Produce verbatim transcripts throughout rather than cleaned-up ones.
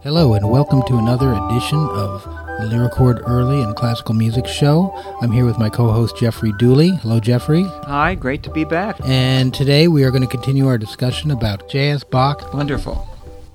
Hello and welcome to another edition of the Lyricord Early and Classical Music Show. I'm here with my co-host Jeffrey Dooley. Hello, Jeffrey. Hi, great to be back. And today we are going to continue our discussion about J S. Bach. Wonderful.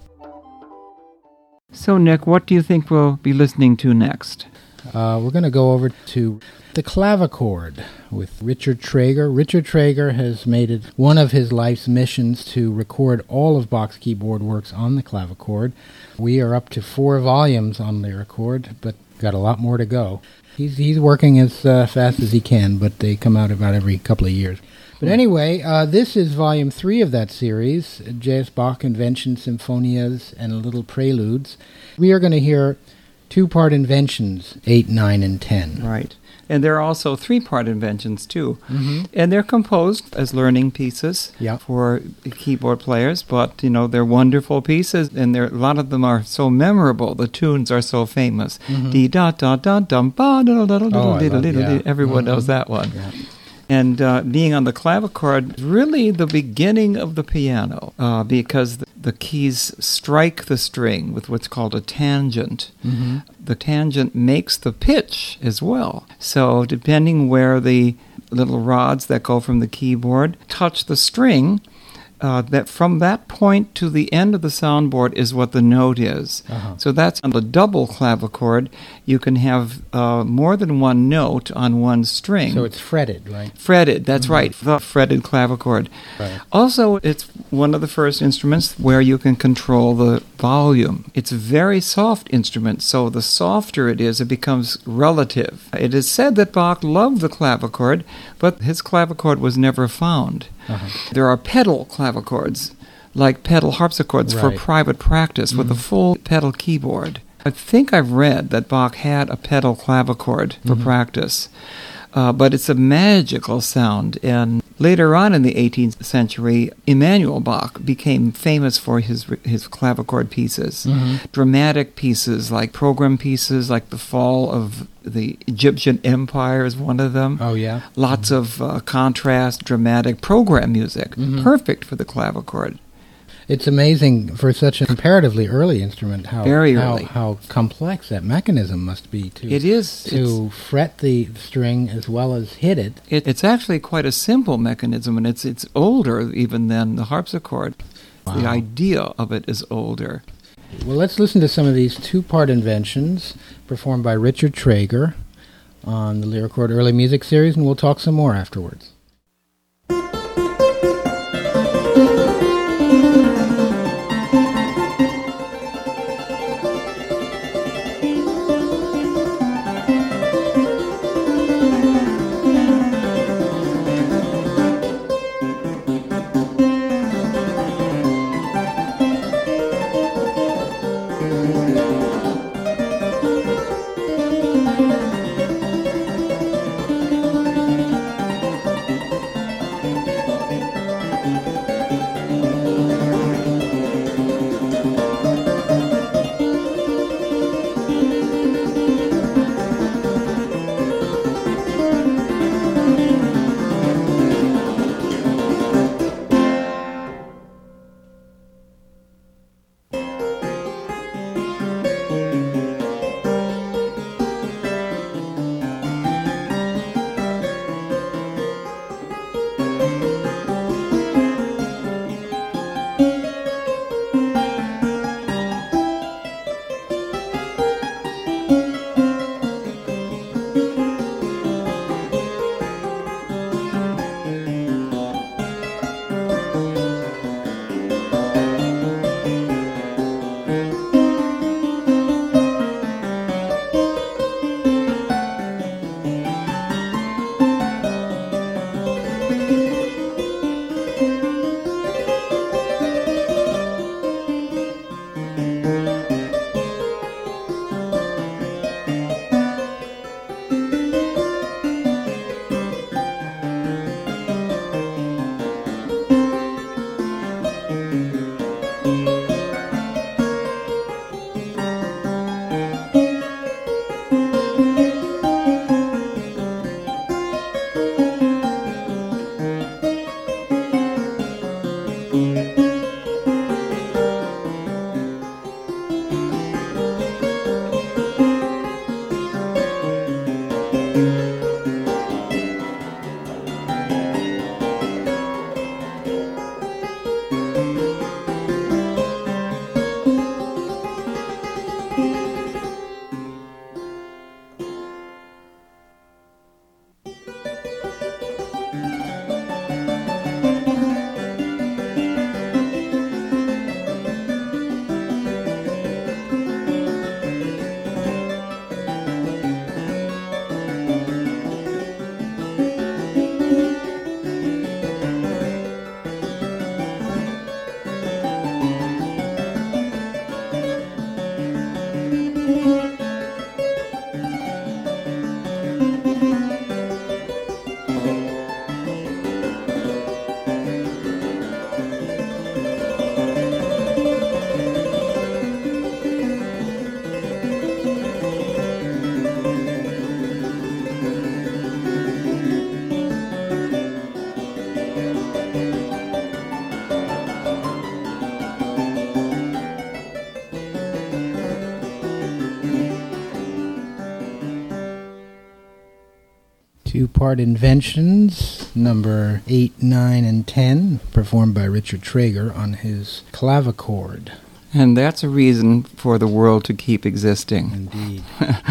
So, Nick, what do you think we'll be listening to next? Uh, we're going to go over to the clavichord with Richard Traeger. Richard Traeger has made it one of his life's missions to record all of Bach's keyboard works on the clavichord. We are up to four volumes on Lyricord, but got a lot more to go. He's he's working as uh, fast as he can, but they come out about every couple of years. But anyway, uh, this is volume three of that series, J S. Bach Inventions, Symphonias, and Little Preludes. We are going to hear two-part inventions, eight, nine, and ten. Right. And there are also three-part inventions, too. Mm-hmm. And they're composed as learning pieces yeah. for keyboard players, but, you know, they're wonderful pieces, and a lot of them are so memorable. The tunes are so famous. Mm-hmm. Dee-da-da-da-dum-ba-da-da-da-da-da-da-da. Oh, I love- yeah. Everyone Mm-hmm. knows that one. Yeah. And uh, being on the clavichord is really the beginning of the piano uh, because the, the keys strike the string with what's called a tangent. Mm-hmm. The tangent makes the pitch as well. So depending where the little rods that go from the keyboard touch the string, uh, that from that point to the end of the soundboard is what the note is. Uh-huh. So that's on the double clavichord. You can have uh, more than one note on one string. So it's fretted, right? Fretted, that's Mm-hmm. right, the fretted clavichord. Right. Also, it's one of the first instruments where you can control the volume. It's a very soft instrument, so the softer it is, it becomes relative. It is said that Bach loved the clavichord, but his clavichord was never found. Uh-huh. There are pedal clavichords, like pedal harpsichords for Right. private practice with a full pedal keyboard. I think I've read that Bach had a pedal clavichord for Mhm. practice, uh, but it's a magical sound. And later on in the eighteenth century, Emanuel Bach became famous for his his clavichord pieces. Mhm. Dramatic pieces, like program pieces, like the fall of the Egyptian Empire is one of them. Oh, yeah? Lots of uh, contrast, dramatic program music, Mhm. perfect for the clavichord. It's amazing for such a comparatively early instrument how Very how, early. how complex that mechanism must be to It is. to fret the string as well as hit it. It, it's actually quite a simple mechanism, and it's it's older even than the harpsichord. The Wow. idea of it is older. Well, let's listen to some of these two-part inventions performed by Richard Traeger on the Lyricord Early Music Series, and we'll talk some more afterwards. Two-part Inventions, number eight, nine, and ten, performed by Richard Traeger on his clavichord. And that's a reason for the world to keep existing. Indeed.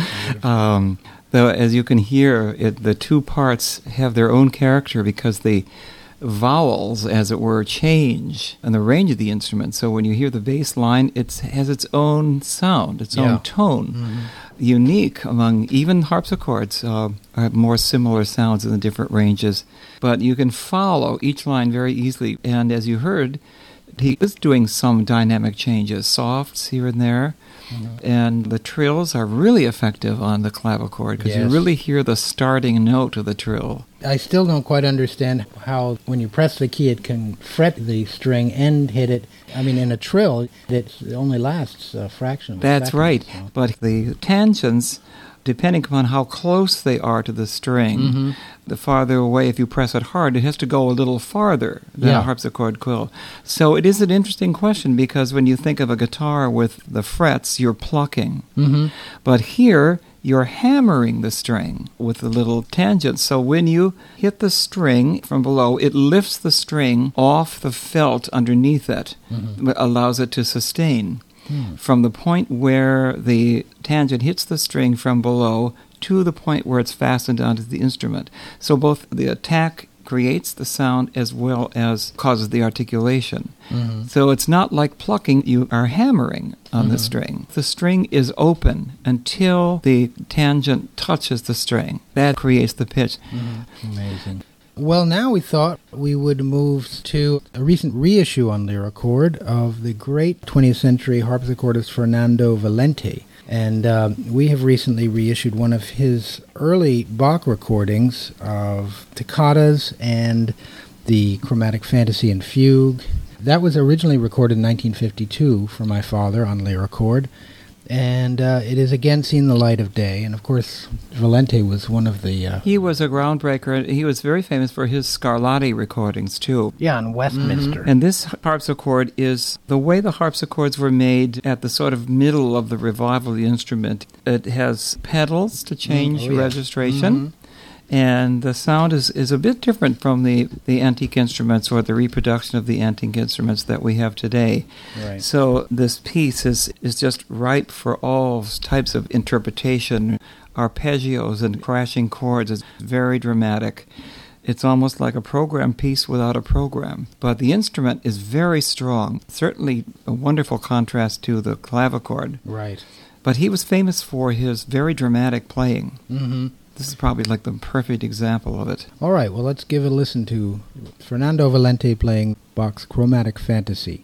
um, though, as you can hear, it, the two parts have their own character because the vowels, as it were, change in the range of the instrument. So when you hear the bass line, it has its own sound, its Yeah. own tone. Mm-hmm. Unique among even harpsichords, uh, have more similar sounds in the different ranges. But you can follow each line very easily. And as you heard, he is doing some dynamic changes, softs here and there. Mm-hmm. And the trills are really effective on the clavichord because Yes. you really hear the starting note of the trill. I still don't quite understand how, when you press the key, it can fret the string and hit it. I mean, in a trill, it only lasts a fraction of a That's second, right. so. But the tangents, depending upon how close they are to the string, Mhm. the farther away, if you press it hard, it has to go a little farther than Yeah. a harpsichord quill. So it is an interesting question because when you think of a guitar with the frets, you're plucking. Mm-hmm. But here, you're hammering the string with the little tangents. So when you hit the string from below, it lifts the string off the felt underneath it, Mm-hmm. allows it to sustain. Hmm. From the point where the tangent hits the string from below to the point where it's fastened onto the instrument. So both the attack creates the sound as well as causes the articulation. Mm-hmm. So it's not like plucking, you are hammering on Mhm. the string. The string is open until the tangent touches the string. That creates the pitch. Mm-hmm. Amazing. Well, now we thought we would move to a recent reissue on Lyrichord of the great twentieth century harpsichordist Fernando Valente. And um, we have recently reissued one of his early Bach recordings of toccatas and the Chromatic Fantasy and Fugue. That was originally recorded in nineteen fifty-two for my father on Lyrichord. And uh, it has again seen the light of day. And of course, Valente was one of the... Uh, He was a groundbreaker. He was very famous for his Scarlatti recordings, too. yeah, in Westminster. And this harpsichord is the way the harpsichords were made at the sort of middle of the revival of the instrument. It has pedals to change Mm, oh, yeah. registration. Mhm. And the sound is, is a bit different from the, the antique instruments or the reproduction of the antique instruments that we have today. Right. So this piece is, is just ripe for all types of interpretation, arpeggios and crashing chords. It's very dramatic. It's almost like a program piece without a program. But the instrument is very strong, certainly a wonderful contrast to the clavichord. Right. But he was famous for his very dramatic playing. Mm-hmm. This is probably like the perfect example of it. All right, well, let's give a listen to Fernando Valente playing Bach's Chromatic Fantasy.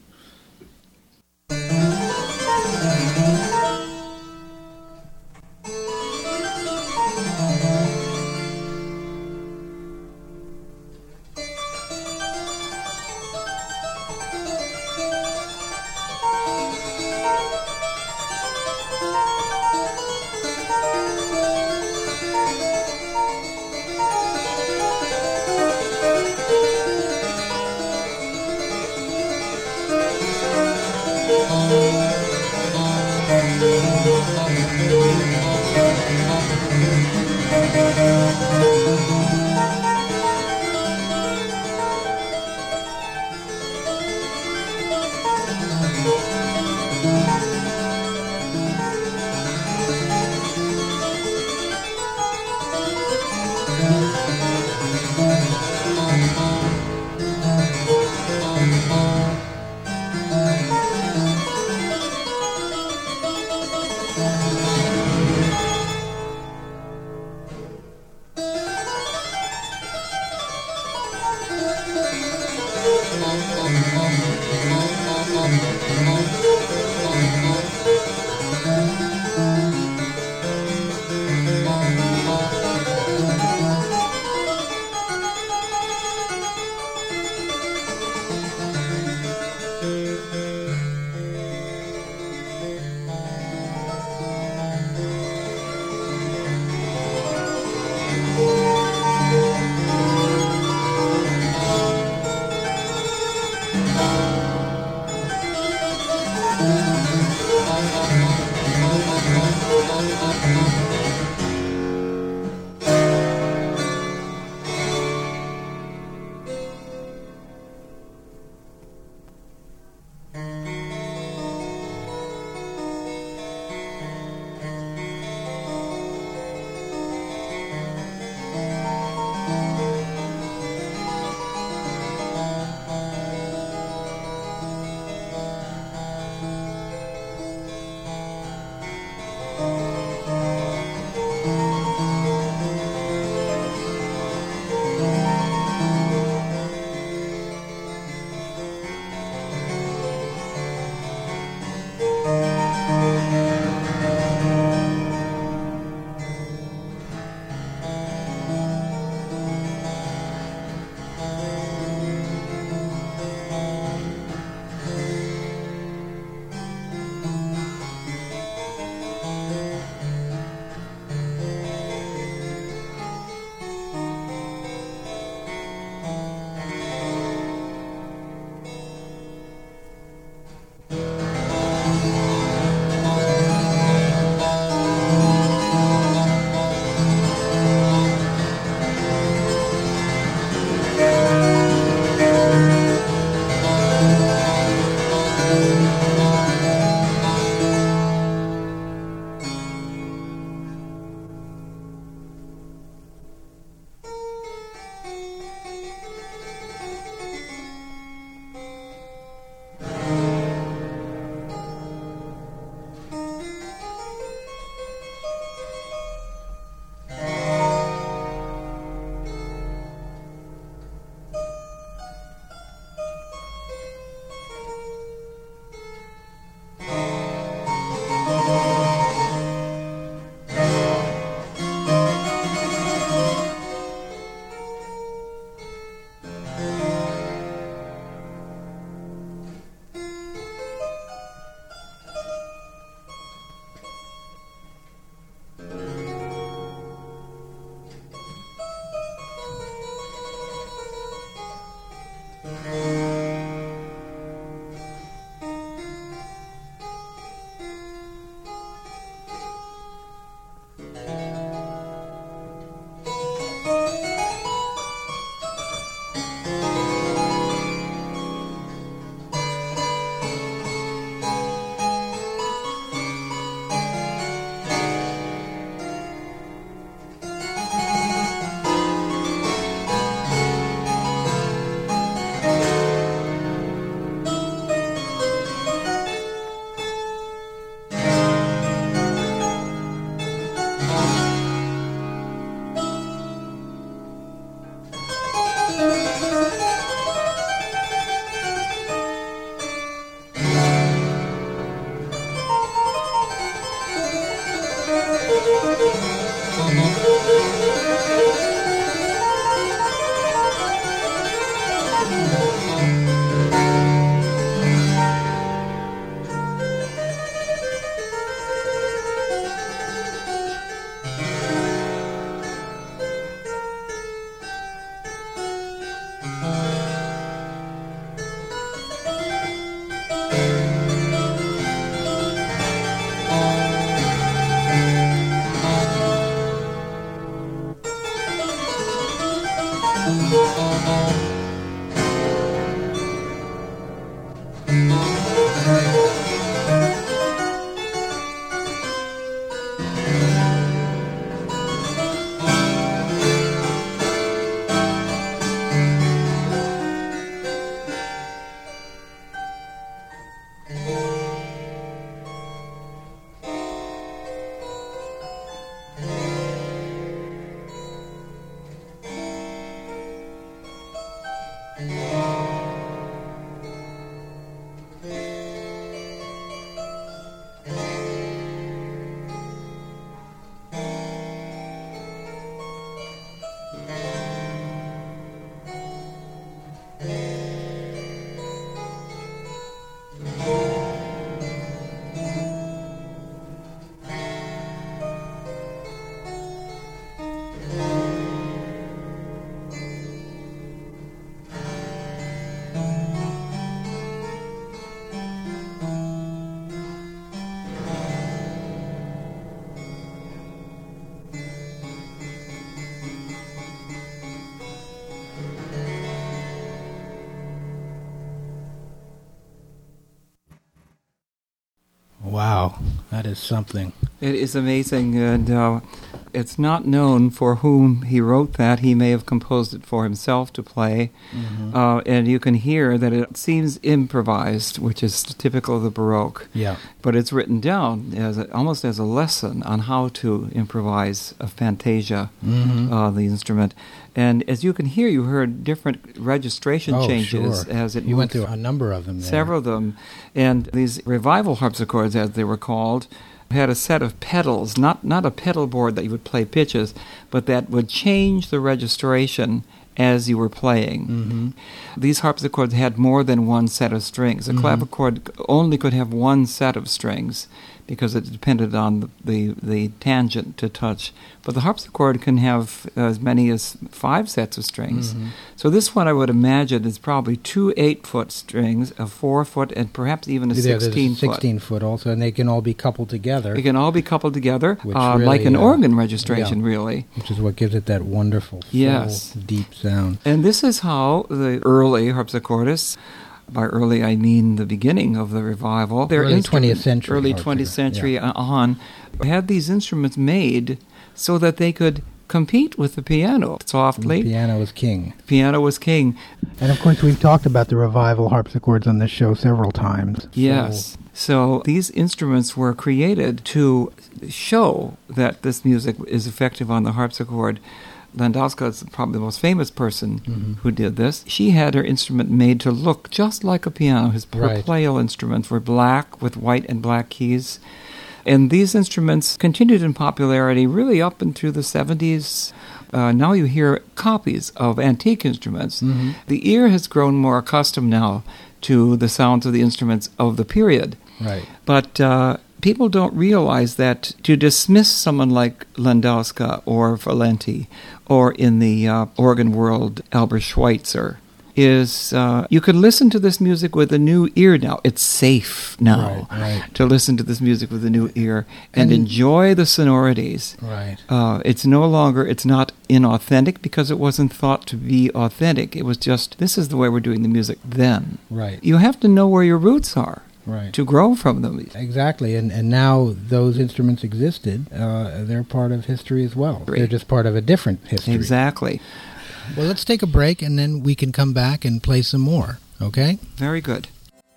Wow, that is something. It is amazing, and uh, it's not known for whom he wrote that. He may have composed it for himself to play, mm-hmm. uh, and you can hear that it seems improvised, which is typical of the Baroque. Yeah. But it's written down as a, almost as a lesson on how to improvise a fantasia, mm-hmm. uh, the instrument. And as you can hear, you heard different registration oh, changes sure. as it You went moved. through a number of them there. Several of them. And these revival harpsichords, as they were called, had a set of pedals, not, not a pedal board that you would play pitches, but that would change the registration as you were playing. Mm-hmm. These harpsichords had more than one set of strings. A mm-hmm. clavichord only could have one set of strings because it depended on the, the, the tangent to touch. But the harpsichord can have as many as five sets of strings. Mm-hmm. So this one, I would imagine, is probably two eight-foot strings, a four-foot, and perhaps even a sixteen-foot. sixteen-foot also, and they can all be coupled together. They can all be coupled together, uh, really, like an uh, organ registration, yeah, really. Which is what gives it that wonderful, full, yes. deep sound. And this is how the early harpsichordists, by early I mean the beginning of the revival, their early twentieth century, early twentieth century yeah. on, had these instruments made so that they could compete with the piano softly. The piano was king. Piano was king. And of course, we've talked about the revival harpsichords on this show several times. Yes. So, so these instruments were created to show that this music is effective on the harpsichord. Landowska is probably the most famous person mm-hmm. who did this. She had her instrument made to look just like a piano. His right. perplale instruments were black with white and black keys. And these instruments continued in popularity really up into the seventies. Uh, now you hear copies of antique instruments. Mm-hmm. The ear has grown more accustomed now to the sounds of the instruments of the period. Right. But uh, people don't realize that to dismiss someone like Landowska or Valenti, or in the uh, organ world, Albert Schweitzer, is uh, you can listen to this music with a new ear now. It's safe now right, right. to listen to this music with a new ear and, and enjoy the sonorities. Right. Uh, it's no longer, it's not inauthentic because it wasn't thought to be authentic. It was just, this is the way we're doing the music then. Right. You have to know where your roots are. Right. To grow from them. Exactly, and and now those instruments existed. Uh, they're part of history as well. Great. They're just part of a different history. Exactly. Well, let's take a break, and then we can come back and play some more, okay? Very good.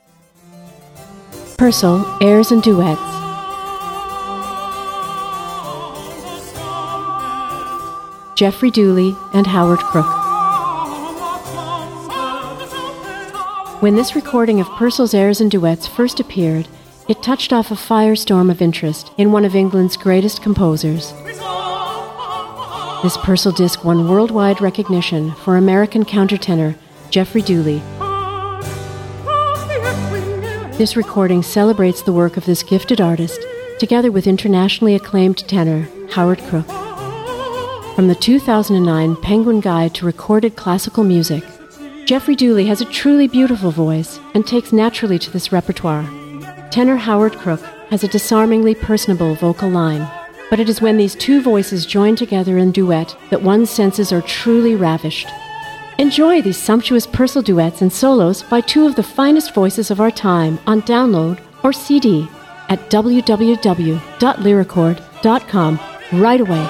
Purcell, Airs and Duets. Jeffrey Dooley and Howard Crook. When this recording of Purcell's Airs and Duets first appeared, it touched off a firestorm of interest in one of England's greatest composers. This Purcell disc won worldwide recognition for American countertenor Jeffrey Dooley. This recording celebrates the work of this gifted artist, together with internationally acclaimed tenor Howard Crook. From the two thousand nine Penguin Guide to Recorded Classical Music, Jeffrey Dooley has a truly beautiful voice and takes naturally to this repertoire. Tenor Howard Crook has a disarmingly personable vocal line, but it is when these two voices join together in duet that one's senses are truly ravished. Enjoy these sumptuous Purcell duets and solos by two of the finest voices of our time on download or C D at w w w dot lyricord dot com right away.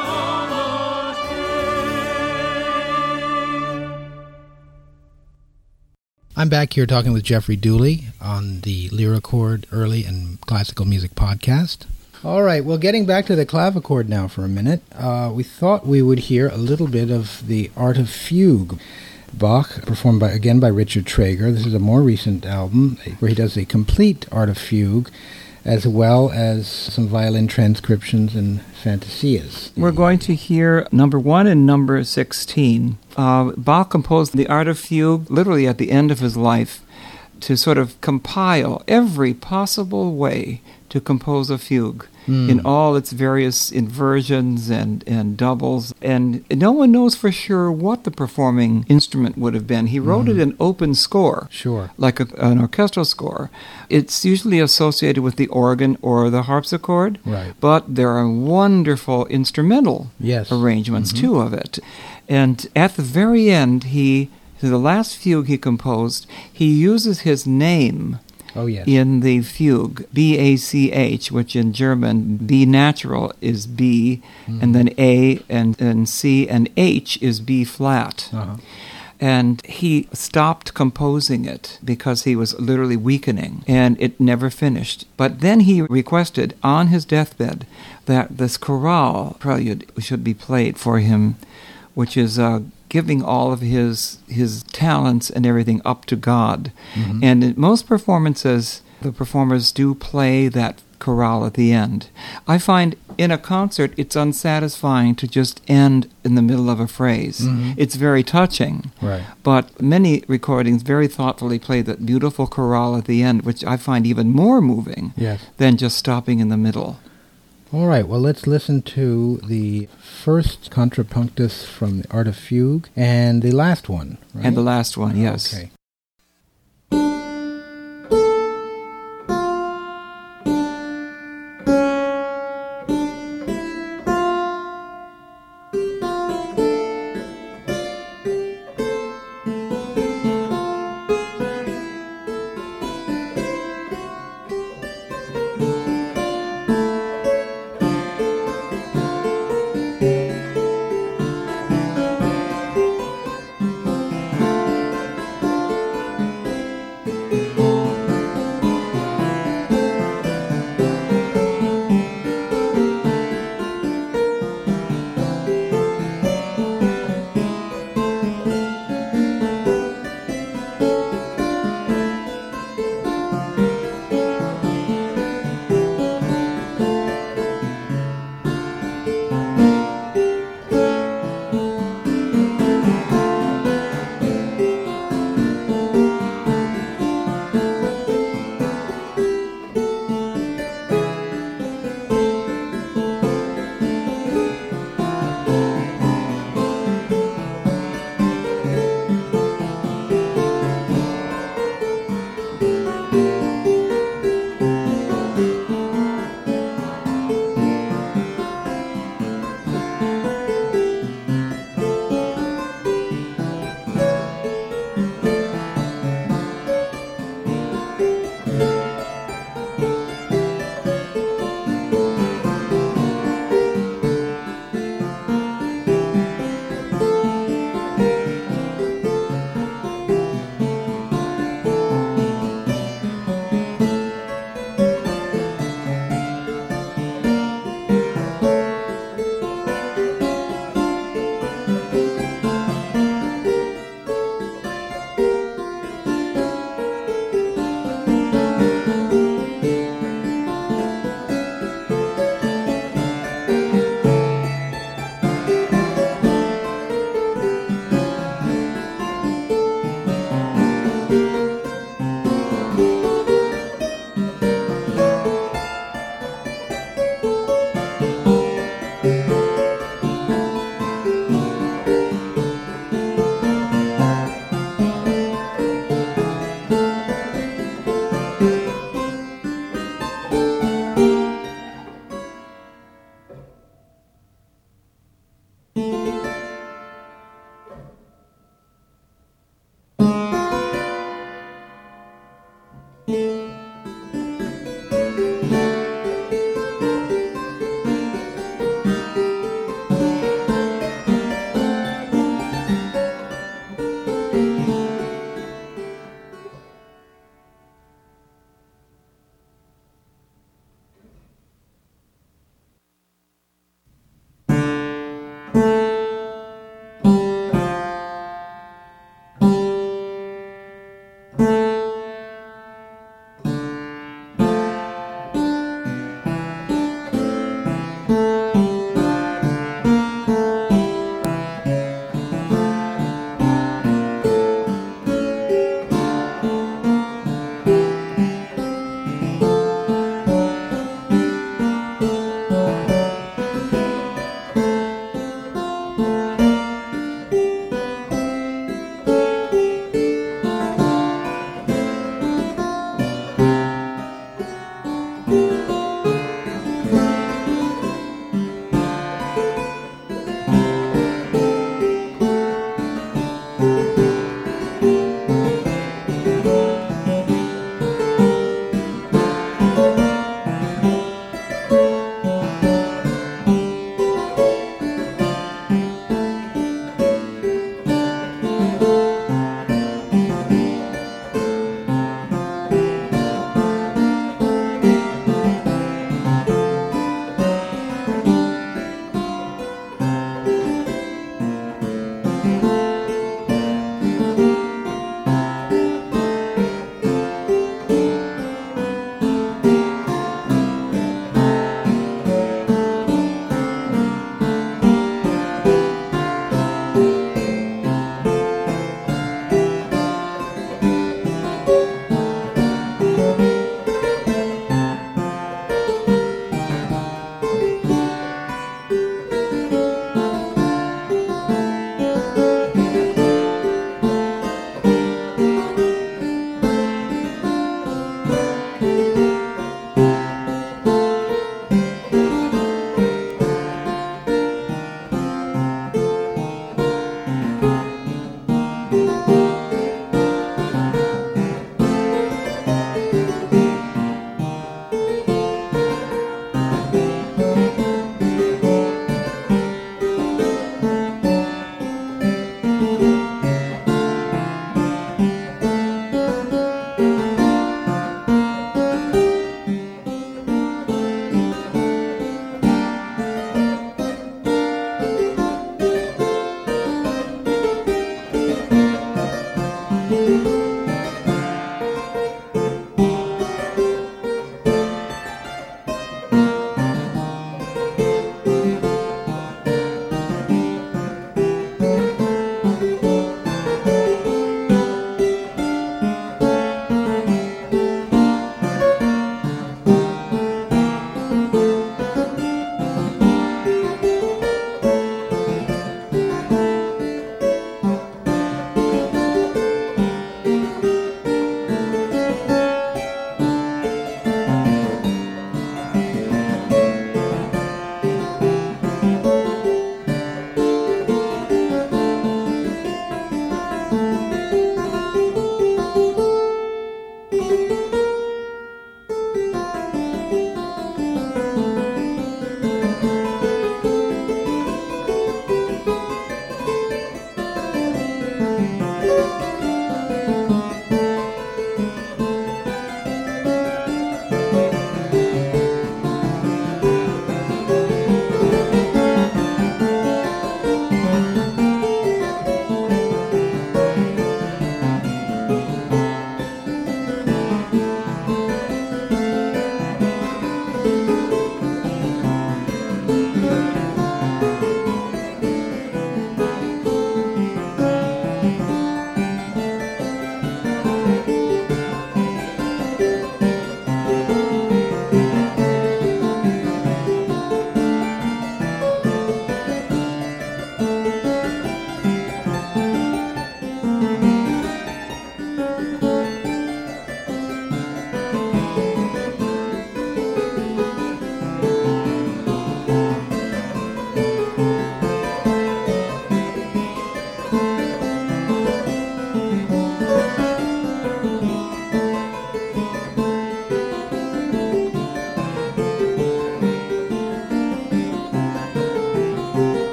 I'm back here talking with Jeffrey Dooley on the Lyricord Early and Classical Music Podcast. All right, well, getting back to the clavichord now for a minute, uh, we thought we would hear a little bit of the Art of Fugue. Bach, performed by again by Richard Traeger. This is a more recent album where he does a complete Art of Fugue, as well as some violin transcriptions and fantasias. We're going to hear number one and number sixteen. Uh, Bach composed the Art of Fugue literally at the end of his life to sort of compile every possible way to compose a fugue mm. in all its various inversions and, and doubles. And no one knows for sure what the performing instrument would have been. He wrote mm. it in open score, sure, like a, an orchestral score. It's usually associated with the organ or the harpsichord, right. but there are wonderful instrumental yes. arrangements, mm-hmm. too, of it. And at the very end, he, the last fugue he composed, he uses his name Oh, yes. in the fugue, B A C H, which in German, B natural is B, mm-hmm. and then A and, and C, and H is B flat. Uh-huh. And he stopped composing it because he was literally weakening, and it never finished. But then he requested on his deathbed that this chorale prelude should be played for him, which is uh, giving all of his his talents and everything up to God. Mm-hmm. And in most performances, the performers do play that chorale at the end. I find in a concert, it's unsatisfying to just end in the middle of a phrase. Mm-hmm. It's very touching. Right. But many recordings very thoughtfully play that beautiful chorale at the end, which I find even more moving yes. than just stopping in the middle. All right, well, let's listen to the first contrapunctus from the Art of Fugue and the last one, right? And the last one, yes. Okay.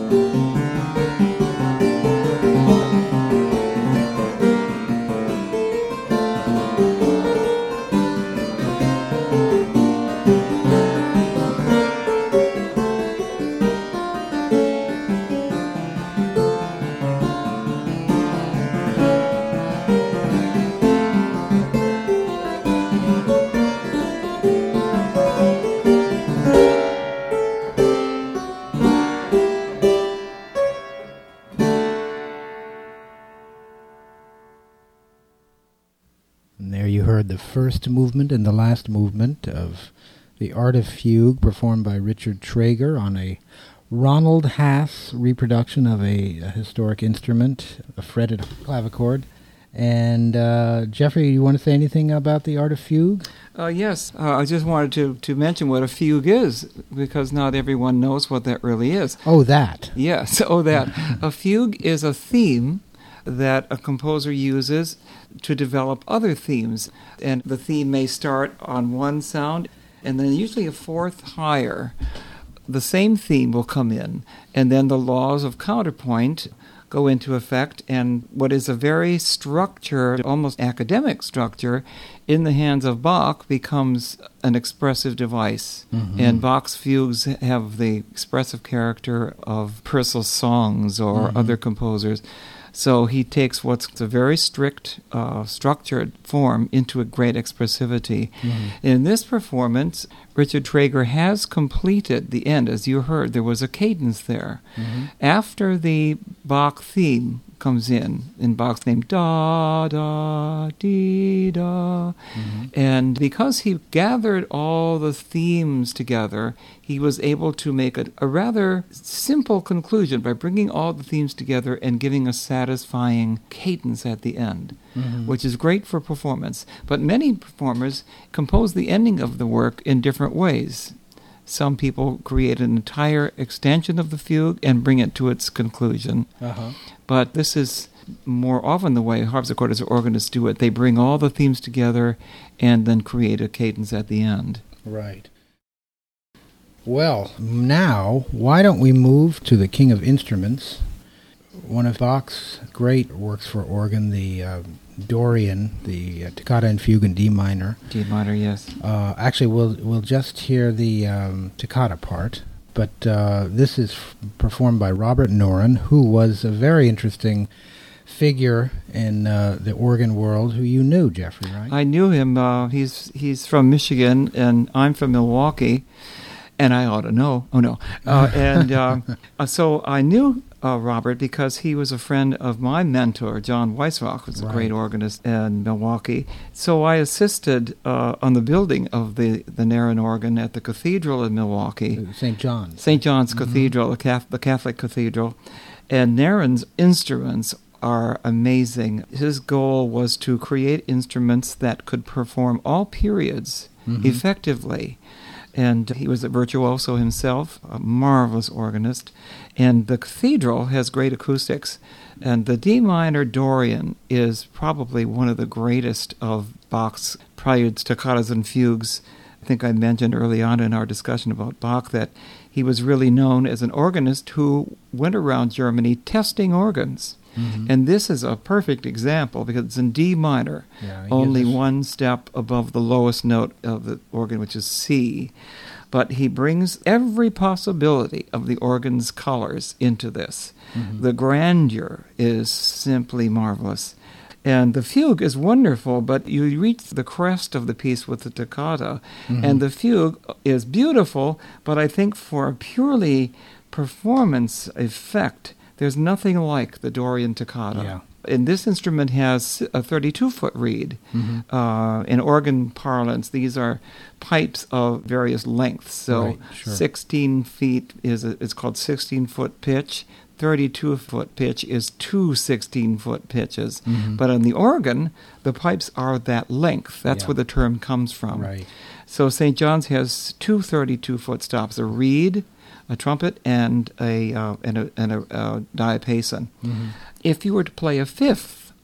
The first movement and the last movement of The Art of Fugue, performed by Richard Traeger on a Ronald Haas reproduction of a, a historic instrument, a fretted clavichord. And uh, Jeffrey, you want to say anything about The Art of Fugue? Uh, yes, uh, I just wanted to, to mention what a fugue is, because not everyone knows what that really is. Oh, that. Yes, oh, that. A fugue is a theme that a composer uses to develop other themes. And the theme may start on one sound, and then usually a fourth higher. The same theme will come in, and then the laws of counterpoint go into effect, and what is a very structured, almost academic structure, in the hands of Bach becomes an expressive device. Mm-hmm. And Bach's fugues have the expressive character of Purcell's songs or mm-hmm. other composers. So he takes what's a very strict, uh, structured form into a great expressivity. Mm-hmm. In this performance, Richard Traeger has completed the end. As you heard, there was a cadence there. Mm-hmm. After the Bach theme comes in, in Bach's name, da, da, dee, da. Mm-hmm. And because he gathered all the themes together, he was able to make a, a rather simple conclusion by bringing all the themes together and giving a satisfying cadence at the end, mm-hmm. which is great for performance. But many performers compose the ending of the work in different ways. Some people create an entire extension of the fugue and bring it to its conclusion. Uh-huh. But this is more often the way harpsichordists or organists do it. They bring all the themes together and then create a cadence at the end. Right. Well, now, why don't we move to the King of Instruments, one of Bach's great works for organ, the uh, Dorian, the uh, Toccata and Fugue in D minor. D minor, yes. Uh, actually, we'll we'll just hear the um, toccata part, but uh, this is f- performed by Robert Noren, who was a very interesting figure in uh, the organ world, who you knew, Jeffrey, right? I knew him. Uh, he's he's from Michigan, and I'm from Milwaukee, and I ought to know. Oh, no. Uh, and uh, so I knew Uh, Robert, because he was a friend of my mentor, John Weisrock, who's a right. great organist in Milwaukee. So I assisted uh, on the building of the, the Noren organ at the cathedral in Milwaukee. Saint John's. Saint John's mm-hmm. Cathedral, the, Catholic, the Catholic cathedral. And Noren's instruments are amazing. His goal was to create instruments that could perform all periods mm-hmm. effectively. And he was a virtuoso himself, a marvelous organist. And the cathedral has great acoustics. And the D minor Dorian is probably one of the greatest of Bach's preludes, toccatas, and fugues. I think I mentioned early on in our discussion about Bach that he was really known as an organist who went around Germany testing organs. Mm-hmm. And this is a perfect example because it's in D minor, yeah, only one step above the lowest note of the organ, which is C. But he brings every possibility of the organ's colors into this. Mm-hmm. The grandeur is simply marvelous. And the fugue is wonderful, but you reach the crest of the piece with the toccata, mm-hmm. and the fugue is beautiful, but I think for a purely performance effect, there's nothing like the Dorian toccata. Yeah. And this instrument has a thirty-two foot reed. Mm-hmm. Uh, in organ parlance, these are pipes of various lengths. So right, sure. sixteen feet is a, it's called sixteen foot pitch. thirty-two foot pitch is two sixteen foot pitches. Mm-hmm. But on the organ, the pipes are that length. That's yeah. where the term comes from. Right. So Saint John's has two thirty-two foot stops, a reed, a trumpet, and a uh, and a, and a uh, diapason. Mm-hmm. If you were to play a fifth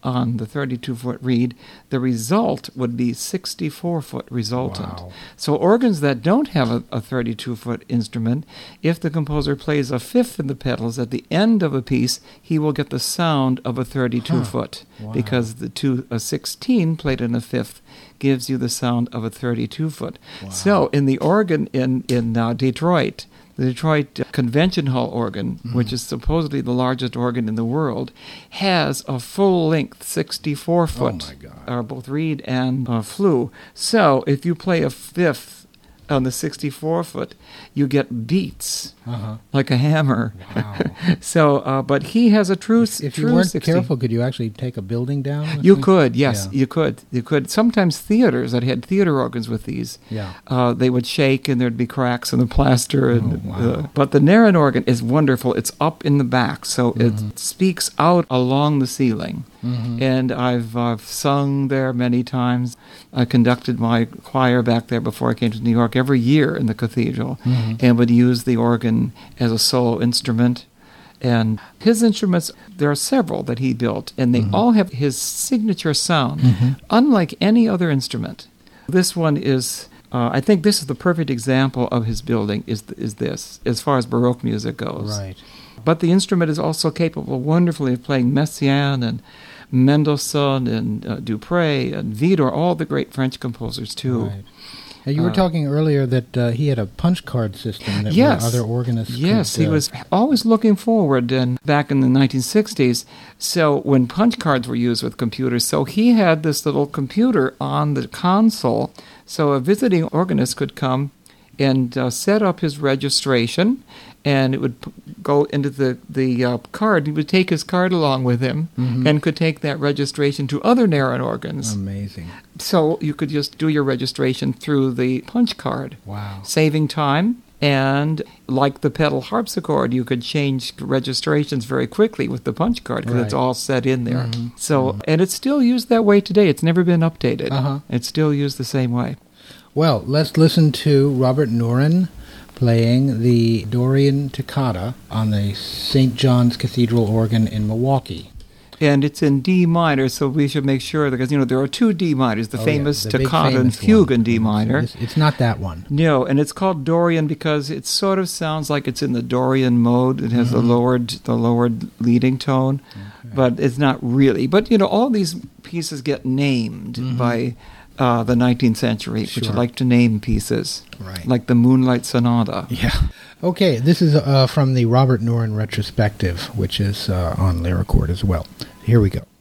on the thirty-two foot reed, the result would be sixty-four foot resultant. Wow. So organs that don't have a, a thirty-two foot instrument, if the composer plays a fifth in the pedals at the end of a piece, he will get the sound of a thirty-two Huh. foot, Wow. because the two, a sixteen played in a fifth gives you the sound of a thirty-two foot. Wow. So in the organ in, in uh, Detroit, the Detroit Convention Hall organ, Mhm. which is supposedly the largest organ in the world, has a full-length sixty-four foot, Oh, my God. uh, both reed and uh, flue. So if you play a fifth on the sixty-four foot, you get beats Uh-huh. like a hammer. Wow. So, uh, but he has a true, If, if true you weren't sixty. careful, could you actually take a building down? with You these? could, yes, Yeah. you could. You could. Sometimes theaters that had theater organs with these, Yeah. uh, they would shake and there'd be cracks in the plaster. And, Oh, wow. uh, but the Naran organ is wonderful. It's up in the back, so Mhm. it speaks out along the ceiling. Mhm. And I've uh, sung there many times. I conducted my choir back there before I came to New York every year in the cathedral, Mhm. and would use the organ as a solo instrument. And his instruments, there are several that he built, and they Mhm. all have his signature sound, Mhm. unlike any other instrument. This one is, uh, I think this is the perfect example of his building, is, is this, as far as Baroque music goes. Right. But the instrument is also capable wonderfully of playing Messiaen and Mendelssohn and uh, Dupré and Widor, all the great French composers too. Right. Now, you were Uh, talking earlier that uh, he had a punch card system that Yes. where other organists Yes, could, he uh, was always looking forward, and back in the nineteen sixties, so when punch cards were used with computers, so he had this little computer on the console, so a visiting organist could come and uh, set up his registration, and it would p- go into the, the uh, card. He would take his card along with him Mhm. and could take that registration to other Naran organs. Amazing. So you could just do your registration through the punch card, Wow. saving time. And like the pedal harpsichord, you could change registrations very quickly with the punch card because it's Right. all set in there. Mhm. So, and it's still used that way today. It's never been updated. Uh-huh. It's still used the same way. Well, let's listen to Robert Noren playing the Dorian Toccata on the Saint John's Cathedral organ in Milwaukee. And it's in D minor, so we should make sure, because, you know, there are two D minors, the Oh, yeah, famous the big Toccata and famous Fugue one. in D minor. It's, it's not that one. No, and it's called Dorian because it sort of sounds like it's in the Dorian mode. It has the Mhm. lowered the lowered leading tone, Okay. but it's not really. But you know, all these pieces get named Mhm. by uh, the nineteenth century, which Sure. like to name pieces, Right. like the Moonlight Sonata. Yeah. Okay, this is uh, from the Robert Noren retrospective, which is uh, on Lyricord as well. Here we go.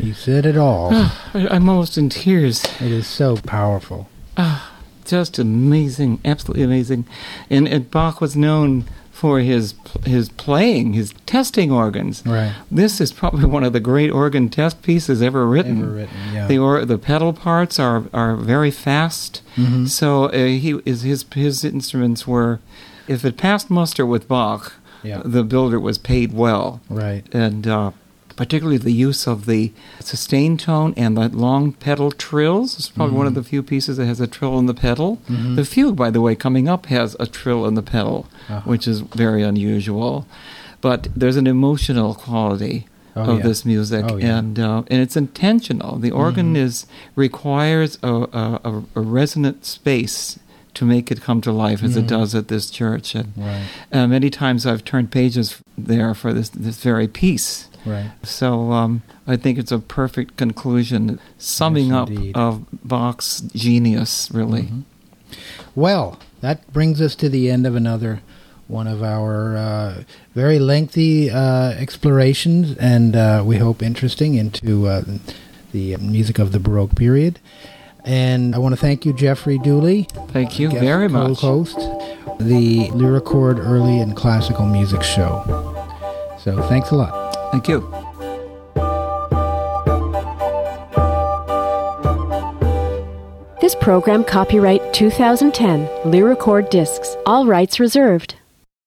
You said it all. I, I'm almost in tears. It is so powerful. Ah, just amazing, absolutely amazing. And, and Bach was known for his his playing, his testing organs. Right. This is probably one of the great organ test pieces ever written. Ever written, yeah. The or, the pedal parts are, are very fast. Mm-hmm. So uh, he is his his instruments were, if it passed muster with Bach, Yeah. the builder was paid well. Right. And uh, particularly the use of the sustained tone and the long pedal trills. It's probably Mm-hmm. one of the few pieces that has a trill in the pedal. Mhm. The fugue, by the way, coming up has a trill in the pedal, Uh-huh. which is very unusual. But there's an emotional quality Oh, of yeah. this music, Oh, yeah. and uh, and it's intentional. The organ Mhm. is requires a, a, a resonant space to make it come to life, as Mhm. it does at this church. And Right. uh, many times I've turned pages there for this this very piece. Right. So um, I think it's a perfect conclusion, summing Yes, up indeed. of Bach's genius, really. Mhm. Well, that brings us to the end of another one of our uh, very lengthy uh, explorations, and uh, we hope interesting, into uh, the music of the Baroque period. And I want to thank you, Jeffrey Dooley. Thank you guest very much. Co-host the Lyricord Early and Classical Music Show. So thanks a lot. Thank you. This program copyright two thousand ten, Lyricord Discs, all rights reserved.